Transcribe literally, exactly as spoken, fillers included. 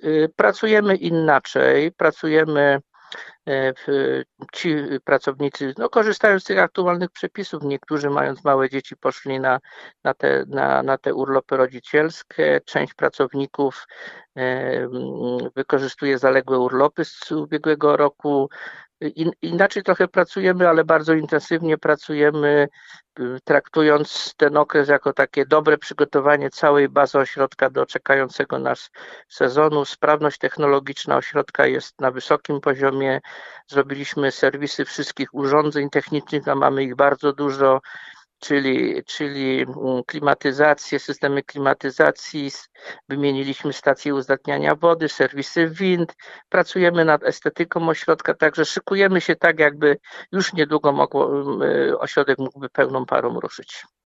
Pracujemy inaczej, pracujemy, ci pracownicy no, korzystają z tych aktualnych przepisów. Niektórzy, mając małe dzieci, poszli na, na, te, na, na te urlopy rodzicielskie. Część pracowników wykorzystuje zaległe urlopy z ubiegłego roku. Inaczej trochę pracujemy, ale bardzo intensywnie pracujemy, traktując ten okres jako takie dobre przygotowanie całej bazy ośrodka do czekającego nas sezonu. Sprawność technologiczna ośrodka jest na wysokim poziomie. Zrobiliśmy serwisy wszystkich urządzeń technicznych, a mamy ich bardzo dużo, czyli, czyli klimatyzację, systemy klimatyzacji, wymieniliśmy stacje uzdatniania wody, serwisy wind, pracujemy nad estetyką ośrodka, także szykujemy się tak, jakby już niedługo mogło, ośrodek mógłby pełną parą ruszyć.